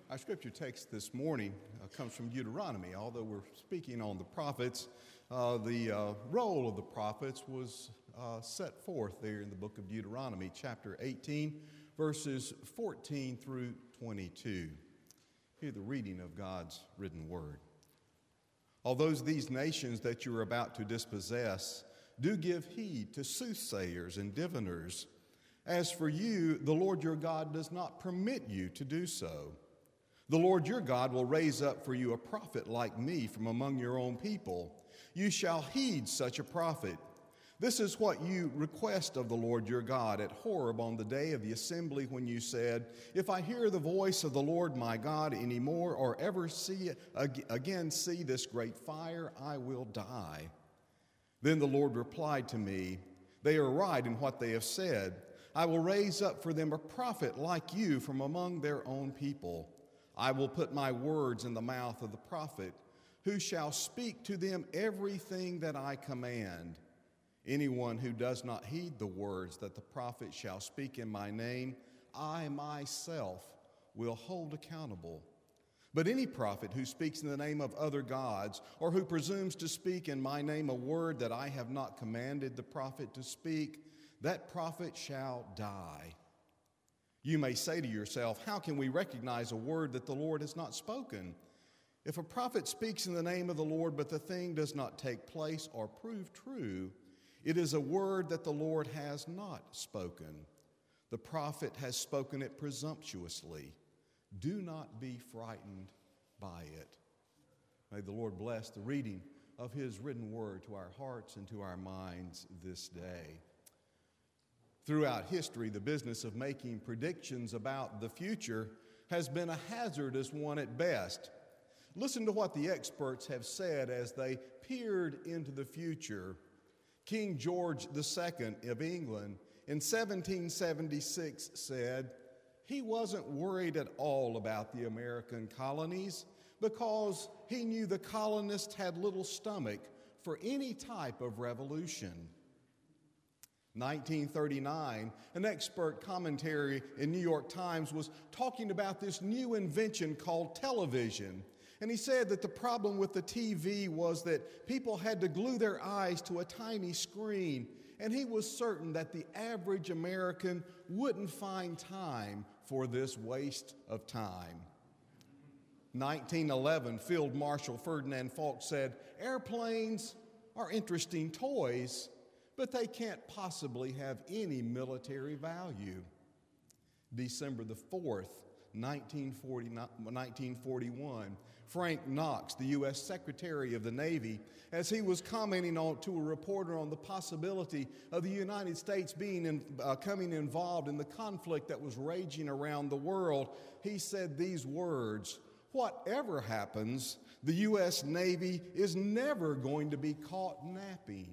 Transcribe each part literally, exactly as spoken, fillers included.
Our scripture text this morning uh, comes from Deuteronomy. Although we're speaking on the prophets, uh, the uh, role of the prophets was uh, set forth there in the book of Deuteronomy, chapter eighteen, verses fourteen through twenty-two. Hear the reading of God's written word. Although these nations that you are about to dispossess do give heed to soothsayers and diviners, as for you, the Lord your God does not permit you to do so. The Lord your God will raise up for you a prophet like me from among your own people. You shall heed such a prophet. This is what you request of the Lord your God at Horeb on the day of the assembly when you said, if I hear the voice of the Lord my God any more or ever see again see this great fire, I will die. Then the Lord replied to me, they are right in what they have said. I will raise up for them a prophet like you from among their own people. I will put my words in the mouth of the prophet, who shall speak to them everything that I command. Anyone who does not heed the words that the prophet shall speak in my name, I myself will hold accountable. But any prophet who speaks in the name of other gods, or who presumes to speak in my name a word that I have not commanded the prophet to speak, that prophet shall die. You may say to yourself, how can we recognize a word that the Lord has not spoken? If a prophet speaks in the name of the Lord, but the thing does not take place or prove true, it is a word that the Lord has not spoken. The prophet has spoken it presumptuously. Do not be frightened by it. May the Lord bless the reading of his written word to our hearts and to our minds this day. Throughout history, the business of making predictions about the future has been a hazardous one at best. Listen to what the experts have said as they peered into the future. King George the Second of England in seventeen seventy-six said he wasn't worried at all about the American colonies because he knew the colonists had little stomach for any type of revolution. nineteen thirty-nine, an expert commentary in New York Times was talking about this new invention called television. And he said that the problem with the T V was that people had to glue their eyes to a tiny screen. And he was certain that the average American wouldn't find time for this waste of time. nineteen eleven, Field Marshal Ferdinand Foch said, airplanes are interesting toys, but they can't possibly have any military value. December the fourth, nineteen forty-one, Frank Knox, the U S Secretary of the Navy, as he was commenting on, to a reporter on the possibility of the United States being in, uh, coming involved in the conflict that was raging around the world, he said these words, whatever happens, the U S Navy is never going to be caught napping.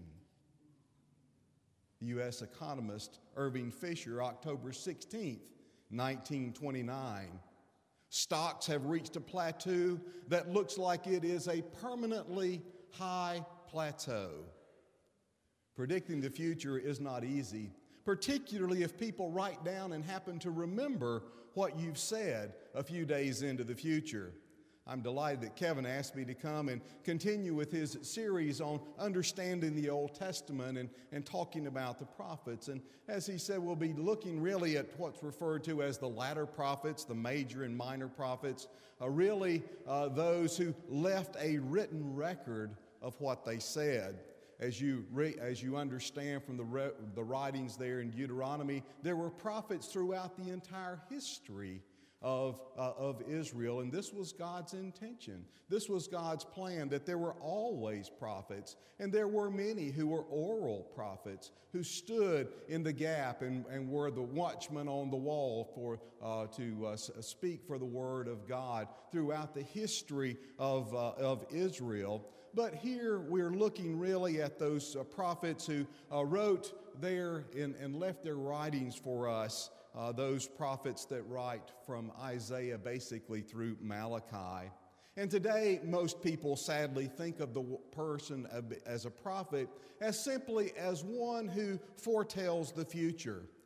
U S economist Irving Fisher, October sixteenth, nineteen twenty-nine. Stocks have reached a plateau that looks like it is a permanently high plateau. Predicting the future is not easy, particularly if people write down and happen to remember what you've said a few days into the future. I'm delighted that Kevin asked me to come and continue with his series on understanding the Old Testament and, and talking about the prophets. And as he said, we'll be looking really at what's referred to as the latter prophets, the major and minor prophets, uh, really uh, those who left a written record of what they said. As you, re- as you understand from the, re- the writings there in Deuteronomy, there were prophets throughout the entire history Of, uh, of Israel, and this was God's intention. This was God's plan, that there were always prophets, and there were many who were oral prophets who stood in the gap and, and were the watchmen on the wall for uh, to uh, speak for the word of God throughout the history of, uh, of Israel. But here we're looking really at those uh, prophets who uh, wrote there in, and left their writings for us. Uh, those prophets that write from Isaiah basically through Malachi. And today, most people sadly think of the person as a prophet as simply as one who foretells the future.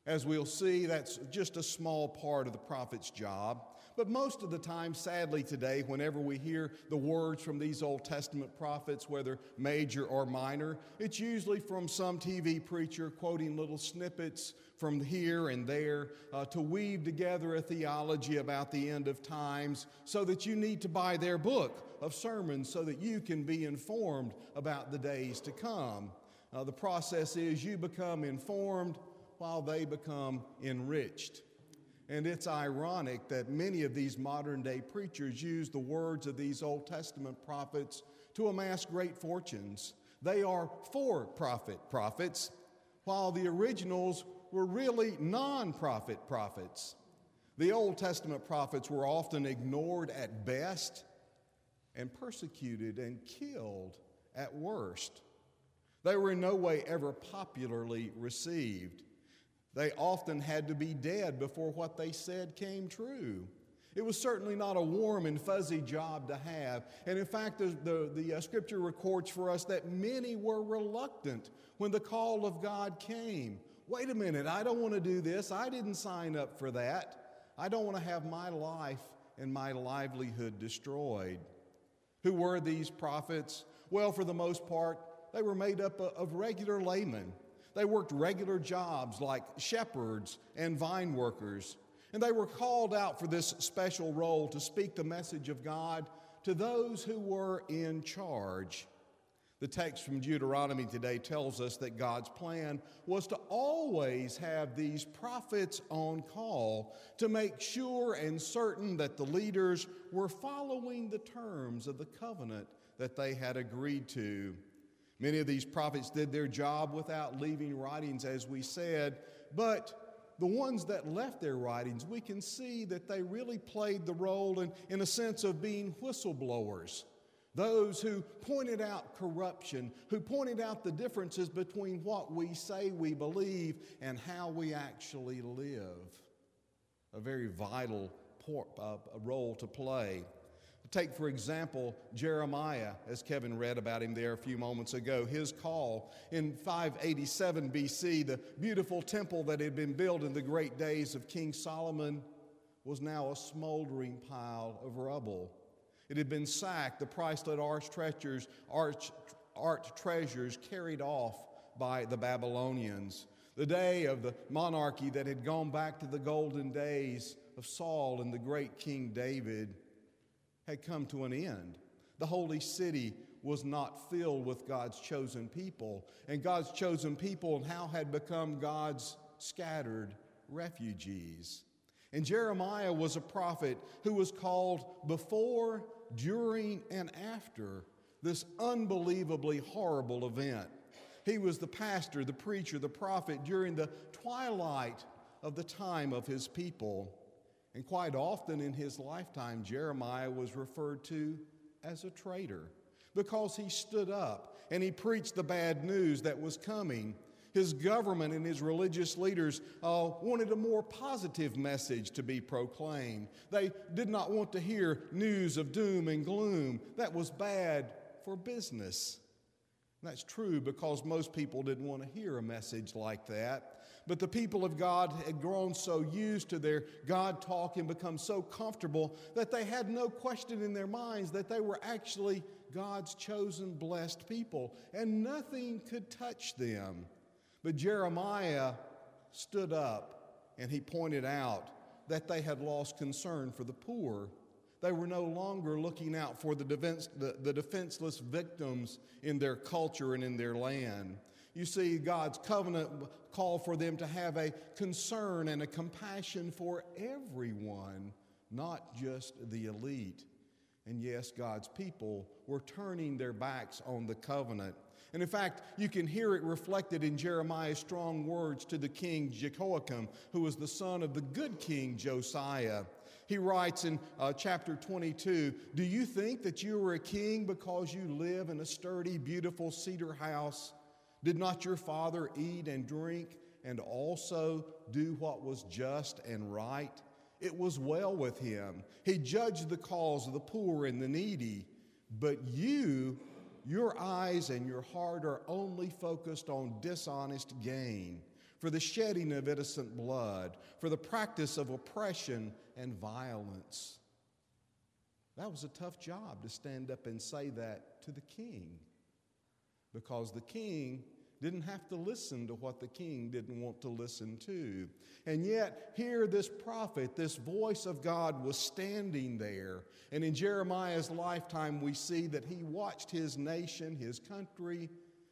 As we'll see, that's just a small part of the prophet's job. But most of the time, sadly today, whenever we hear the words from these Old Testament prophets, whether major or minor, it's usually from some T V preacher quoting little snippets from here and there uh, to weave together a theology about the end of times, so that you need to buy their book of sermons so that you can be informed about the days to come. Uh, the process is you become informed while they become enriched. And it's ironic that many of these modern day preachers use the words of these Old Testament prophets to amass great fortunes. They are for-profit prophets, while the originals were really non-profit prophets. The Old Testament prophets were often ignored at best and persecuted and killed at worst. They were in no way ever popularly received. They often had to be dead before what they said came true. It was certainly not a warm and fuzzy job to have. And in fact, the, the, the uh, scripture records for us that many were reluctant when the call of God came. Wait a minute, I don't want to do this. I didn't sign up for that. I don't want to have my life and my livelihood destroyed. Who were these prophets? Well, for the most part, they were made up of regular laymen. They worked regular jobs like shepherds and vine workers, and they were called out for this special role to speak the message of God to those who were in charge. The text from Deuteronomy today tells us that God's plan was to always have these prophets on call to make sure and certain that the leaders were following the terms of the covenant that they had agreed to. Many of these prophets did their job without leaving writings, as we said, but the ones that left their writings, we can see that they really played the role in, in a sense of being whistleblowers. Those who pointed out corruption, who pointed out the differences between what we say we believe and how we actually live. A very vital por- uh, role to play. Take, for example, Jeremiah, as Kevin read about him there a few moments ago. His call in five eighty-seven B C, the beautiful temple that had been built in the great days of King Solomon was now a smoldering pile of rubble. It had been sacked, the priceless art treasures, art, art treasures carried off by the Babylonians. The day of the monarchy that had gone back to the golden days of Saul and the great King David had come to an end. The holy city was not filled with God's chosen people, and God's chosen people now had become God's scattered refugees. And Jeremiah was a prophet who was called before, during, and after this unbelievably horrible event. He was the pastor, the preacher, the prophet during the twilight of the time of his people. And quite often in his lifetime, Jeremiah was referred to as a traitor because he stood up and he preached the bad news that was coming. His government and his religious leaders uh, wanted a more positive message to be proclaimed. They did not want to hear news of doom and gloom. That was bad for business. And that's true because most people didn't want to hear a message like that. But the people of God had grown so used to their God talk and become so comfortable that they had no question in their minds that they were actually God's chosen, blessed people, and nothing could touch them. But Jeremiah stood up and he pointed out that they had lost concern for the poor. They were no longer looking out for the, defense, the, the defenseless victims in their culture and in their land. You see, God's covenant called for them to have a concern and a compassion for everyone, not just the elite. And yes, God's people were turning their backs on the covenant. And in fact, you can hear it reflected in Jeremiah's strong words to the king Jehoiakim, who was the son of the good king Josiah. He writes in uh, chapter twenty-two, "Do you think that you are a king because you live in a sturdy, beautiful cedar house? Did not your father eat and drink and also do what was just and right? It was well with him. He judged the cause of the poor and the needy. But you, your eyes and your heart are only focused on dishonest gain. for the shedding of innocent blood, for the practice of oppression and violence. That was a tough job to stand up and say that to the king, because the king didn't have to listen to what the king didn't want to listen to. And yet, here this prophet, this voice of God, was standing there. And in Jeremiah's lifetime, we see that he watched his nation, his country,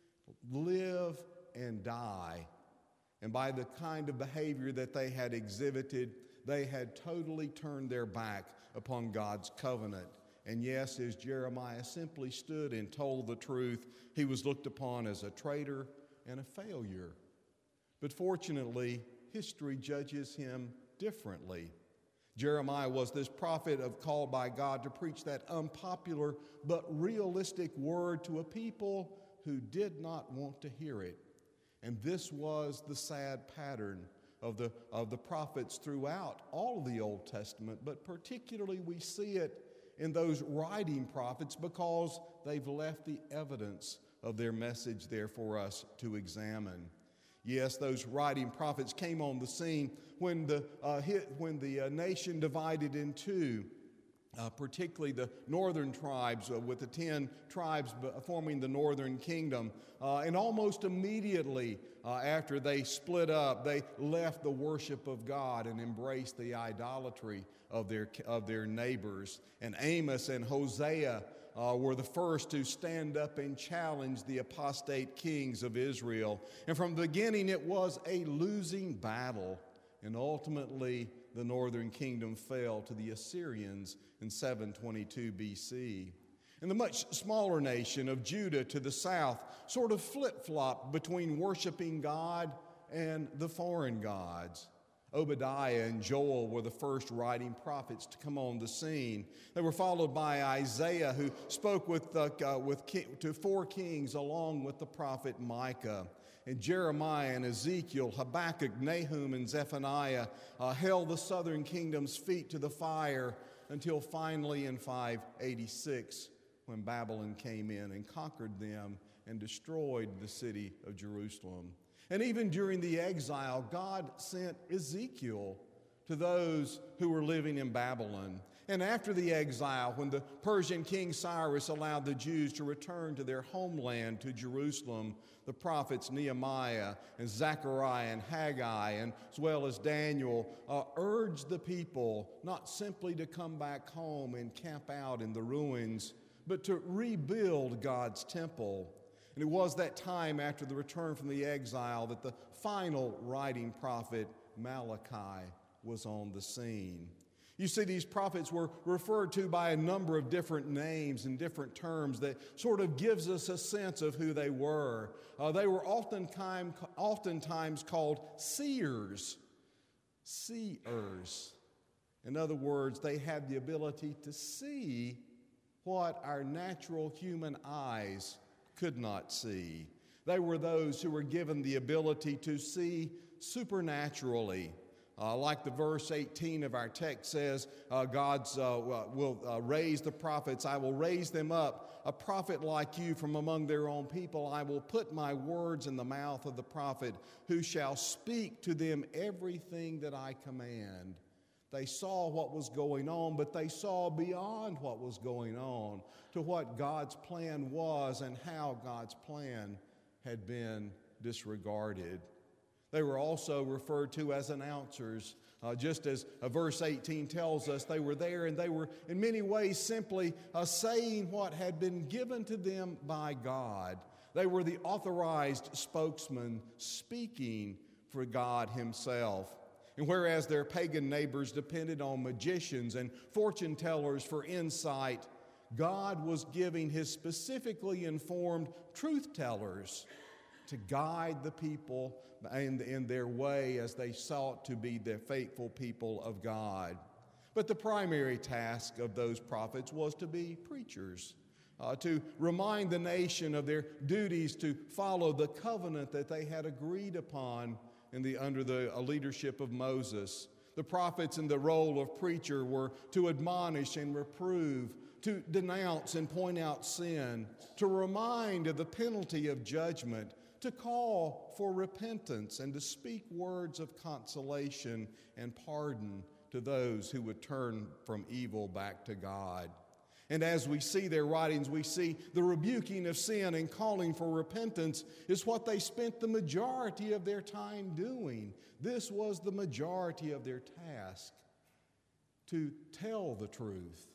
live and die. And by the kind of behavior that they had exhibited, they had totally turned their back upon God's covenant. And yes, as Jeremiah simply stood and told the truth, he was looked upon as a traitor and a failure. But fortunately, history judges him differently. Jeremiah was this prophet of called by God to preach that unpopular but realistic word to a people who did not want to hear it. And this was the sad pattern of the, of the prophets throughout all of the Old Testament, but particularly we see it in those writing prophets because they've left the evidence of their message there for us to examine. Yes, those writing prophets came on the scene when the, uh, hit, when the uh, nation divided in two, uh, particularly the northern tribes uh, with the ten tribes forming the northern kingdom. Uh, and almost immediately uh, after they split up, they left the worship of God and embraced the idolatry of their, of their neighbors. And Amos and Hosea Uh, were the first to stand up and challenge the apostate kings of Israel. And from the beginning, it was a losing battle. And ultimately, the northern kingdom fell to the Assyrians in seven twenty-two B C. And the much smaller nation of Judah to the south sort of flip-flopped between worshiping God and the foreign gods. Obadiah and Joel were the first writing prophets to come on the scene. They were followed by Isaiah, who spoke with, uh, uh, with ki- to four kings along with the prophet Micah. And Jeremiah and Ezekiel, Habakkuk, Nahum, and Zephaniah uh, held the southern kingdom's feet to the fire until finally in five eighty-six, when Babylon came in and conquered them and destroyed the city of Jerusalem. And even during the exile, God sent Ezekiel to those who were living in Babylon. And after the exile, when the Persian king Cyrus allowed the Jews to return to their homeland, to Jerusalem, the prophets Nehemiah and Zechariah and Haggai, and as well as Daniel, uh, urged the people not simply to come back home and camp out in the ruins, but to rebuild God's temple. And it was that time after the return from the exile that the final writing prophet, Malachi, was on the scene. You see, these prophets were referred to by a number of different names and different terms that sort of gives us a sense of who they were. Uh, they were oftentimes, oftentimes called seers, seers. In other words, they had the ability to see what our natural human eyes could not see. They were those who were given the ability to see supernaturally. Uh, like the verse eighteen of our text says, uh, God uh, will uh, raise the prophets. I will raise them up, a prophet like you from among their own people. I will put my words in the mouth of the prophet, who shall speak to them everything that I command. They saw what was going on, but they saw beyond what was going on to what God's plan was and how God's plan had been disregarded. They were also referred to as announcers. Uh, just as uh, verse eighteen tells us, they were there and they were in many ways simply uh, saying what had been given to them by God. They were the authorized spokesman speaking for God himself. And whereas their pagan neighbors depended on magicians and fortune tellers for insight, God was giving his specifically informed truth tellers to guide the people in, in their way as they sought to be the faithful people of God. But the primary task of those prophets was to be preachers, uh, to remind the nation of their duties to follow the covenant that they had agreed upon in the, under the uh, leadership of Moses. The prophets in the role of preacher were to admonish and reprove, to denounce and point out sin, to remind of the penalty of judgment, to call for repentance and to speak words of consolation and pardon to those who would turn from evil back to God. And as we see their writings, we see the rebuking of sin and calling for repentance is what they spent the majority of their time doing. This was the majority of their task, to tell the truth.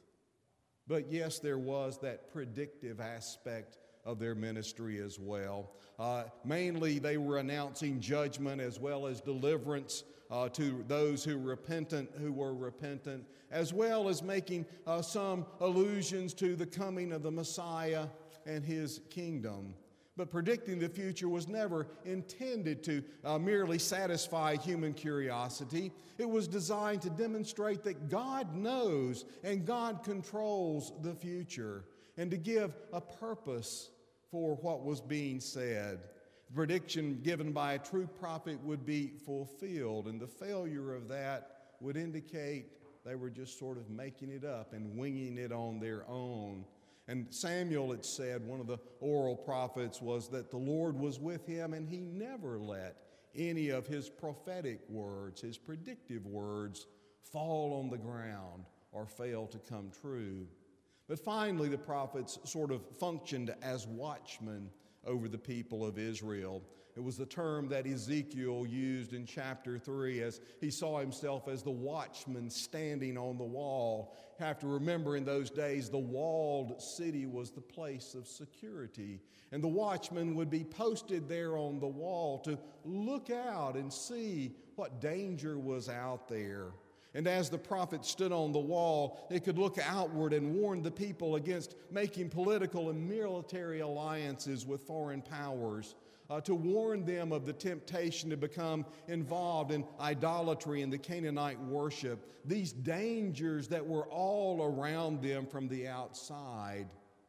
But yes, there was that predictive aspect of their ministry as well. Uh, mainly, they were announcing judgment as well as deliverance uh, to those who repentant, who were repentant, as well as making uh, some allusions to the coming of the Messiah and his kingdom. But predicting the future was never intended to uh, merely satisfy human curiosity. It was designed to demonstrate that God knows and God controls the future, and to give a purpose for what was being said. The prediction given by a true prophet would be fulfilled, and the failure of that would indicate they were just sort of making it up and winging it on their own. And Samuel, it said, one of the oral prophets, was that the Lord was with him, and he never let any of his prophetic words, his predictive words, fall on the ground or fail to come true. But finally, the prophets sort of functioned as watchmen over the people of Israel. It was the term that Ezekiel used in chapter three as he saw himself as the watchman standing on the wall. You have to remember, in those days, the walled city was the place of security. And the watchman would be posted there on the wall to look out and see what danger was out there. And as the prophet stood on the wall, they could look outward and warn the people against making political and military alliances with foreign powers, uh, to warn them of the temptation to become involved in idolatry and the Canaanite worship, these dangers that were all around them from the outside.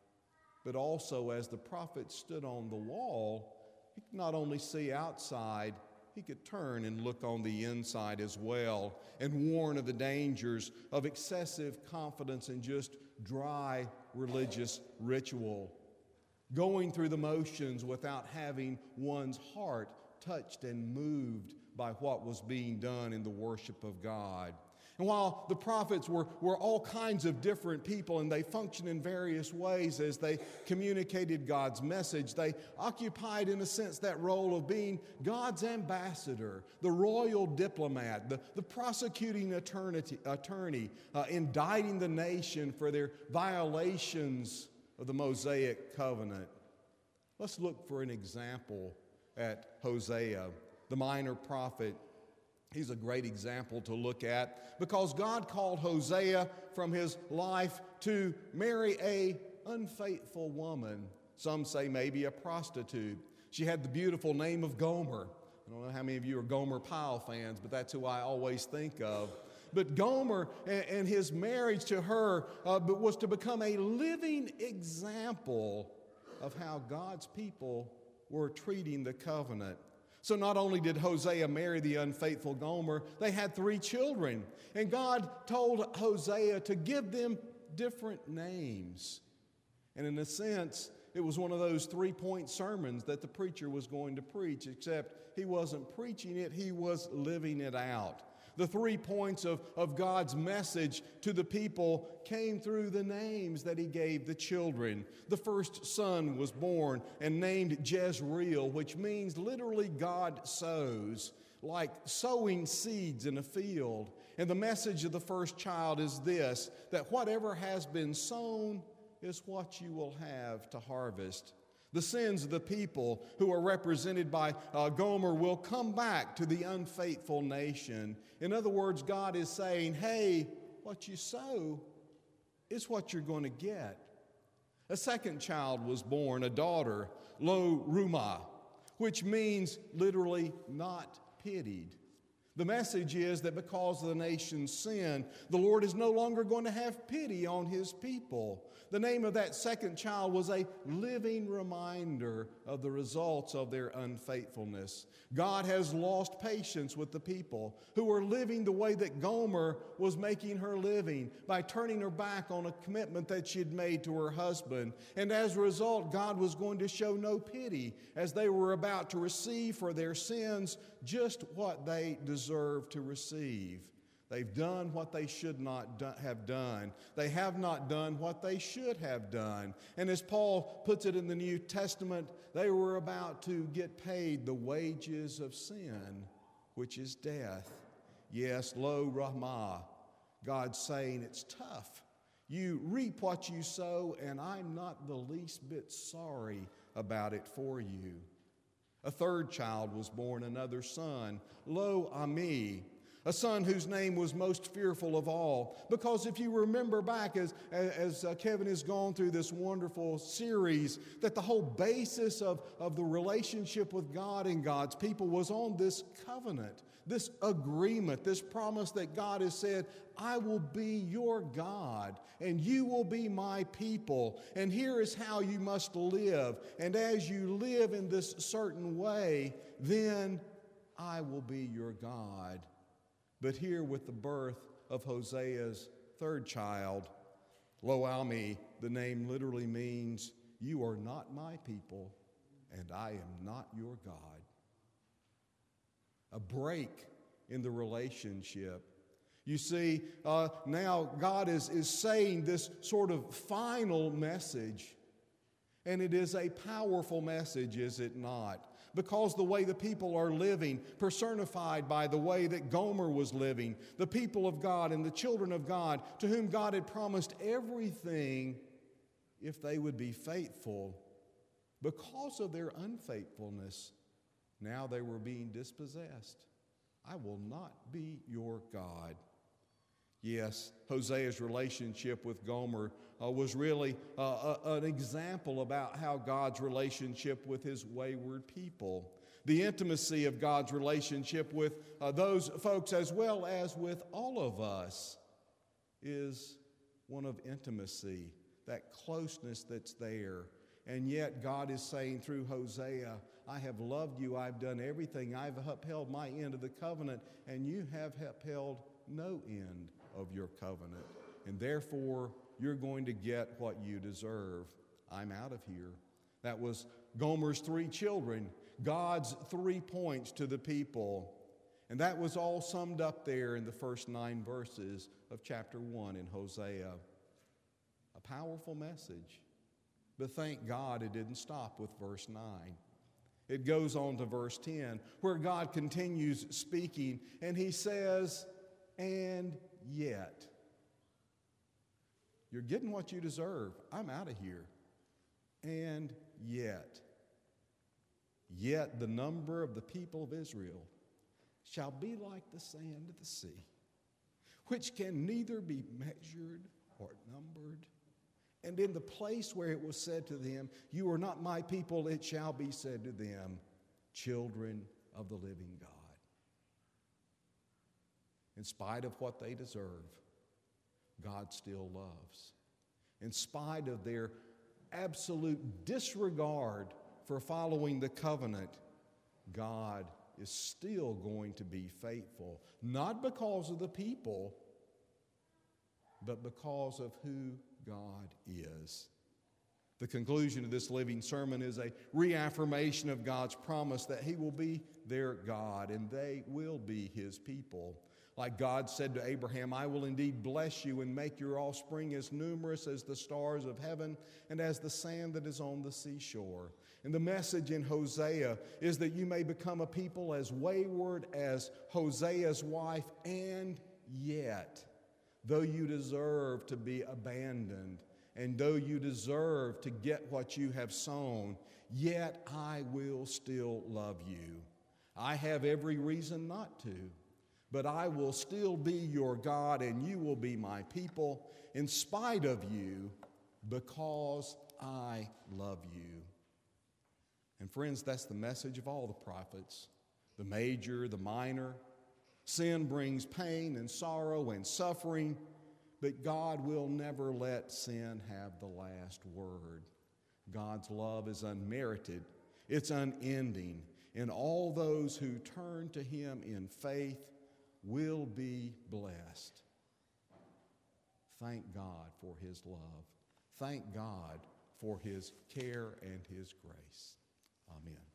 But also, as the prophet stood on the wall, he could not only see outside, he could turn and look on the inside as well and warn of the dangers of excessive confidence in just dry religious ritual, going through the motions without having one's heart touched and moved by what was being done in the worship of God. And while the prophets were, were all kinds of different people and they functioned in various ways as they communicated God's message, they occupied, in a sense, that role of being God's ambassador, the royal diplomat, the, the prosecuting attorney, attorney uh, indicting the nation for their violations of the Mosaic covenant. Let's look for an example at Hosea, the minor prophet. He's a great example to look at because God called Hosea from his life to marry a unfaithful woman. Some say maybe a prostitute. She had the beautiful name of Gomer. I don't know how many of you are Gomer Pyle fans, but that's who I always think of. But Gomer and, and his marriage to her uh, was to become a living example of how God's people were treating the covenant. So not only did Hosea marry the unfaithful Gomer, they had three children. And God told Hosea to give them different names. And in a sense, it was one of those three-point sermons that the preacher was going to preach, except he wasn't preaching it, he was living it out. The three points of, of God's message to the people came through the names that he gave the children. The first son was born and named Jezreel, which means literally God sows, like sowing seeds in a field. And the message of the first child is this, that whatever has been sown is what you will have to harvest. The sins of the people who are represented by uh, Gomer will come back to the unfaithful nation. In other words, God is saying, hey, what you sow is what you're going to get. A second child was born, a daughter, Lo Rumah, which means literally not pitied. The message is that because of the nation's sin, the Lord is no longer going to have pity on his people. The name of that second child was a living reminder of the results of their unfaithfulness. God has lost patience with the people who are living the way that Gomer was making her living, by turning her back on a commitment that she had made to her husband. And as a result, God was going to show no pity as they were about to receive for their sins just what they deserved to receive. They've done what they should not do- have done. They have not done what they should have done. And as Paul puts it in the New Testament, they were about to get paid the wages of sin, which is death. Yes, lo Rahmah, God's saying it's tough. You reap what you sow, and I'm not the least bit sorry about it for you. A third child was born, another son, Lo Ami, a son whose name was most fearful of all. Because if you remember back as, as uh, Kevin has gone through this wonderful series, that the whole basis of, of the relationship with God and God's people was on this covenant, this agreement, this promise that God has said, I will be your God and you will be my people. And here is how you must live. And as you live in this certain way, then I will be your God. But here with the birth of Hosea's third child, Lo Ami, the name literally means, you are not my people, and I am not your God. A break in the relationship. You see, uh, now God is, is saying this sort of final message, and it is a powerful message, is it not? Because the way the people are living, personified by the way that Gomer was living, the people of God and the children of God, to whom God had promised everything if they would be faithful, because of their unfaithfulness, now they were being dispossessed. I will not be your God. Yes, Hosea's relationship with Gomer uh, was really uh, a, an example about how God's relationship with his wayward people, the intimacy of God's relationship with uh, those folks as well as with all of us, is one of intimacy, that closeness that's there. And yet God is saying through Hosea, I have loved you, I've done everything, I've upheld my end of the covenant, and you have upheld no end of your covenant, and therefore you're going to get what you deserve. I'm out of here. That was Gomer's three children, God's three points to the people, and that was all summed up there in the first nine verses of chapter one in Hosea. A powerful message, but thank God it didn't stop with verse nine. It goes on to verse ten, where God continues speaking, and he says, and yet, you're getting what you deserve. I'm out of here. And yet, yet the number of the people of Israel shall be like the sand of the sea, which can neither be measured or numbered. And in the place where it was said to them, you are not my people, it shall be said to them, children of the living God. In spite of what they deserve, God still loves. In spite of their absolute disregard for following the covenant, God is still going to be faithful, not because of the people, but because of who God is. The conclusion of this living sermon is a reaffirmation of God's promise that he will be their God and they will be his people. Like God said to Abraham, I will indeed bless you and make your offspring as numerous as the stars of heaven and as the sand that is on the seashore. And the message in Hosea is that you may become a people as wayward as Hosea's wife, and yet, though you deserve to be abandoned, and though you deserve to get what you have sown, yet I will still love you. I have every reason not to. But I will still be your God, and you will be my people in spite of you, because I love you. And friends, that's the message of all the prophets, the major, the minor. Sin brings pain and sorrow and suffering, but God will never let sin have the last word. God's love is unmerited, it's unending, and all those who turn to Him in faith will be blessed. Thank God for His love. Thank God for His care and His grace. Amen.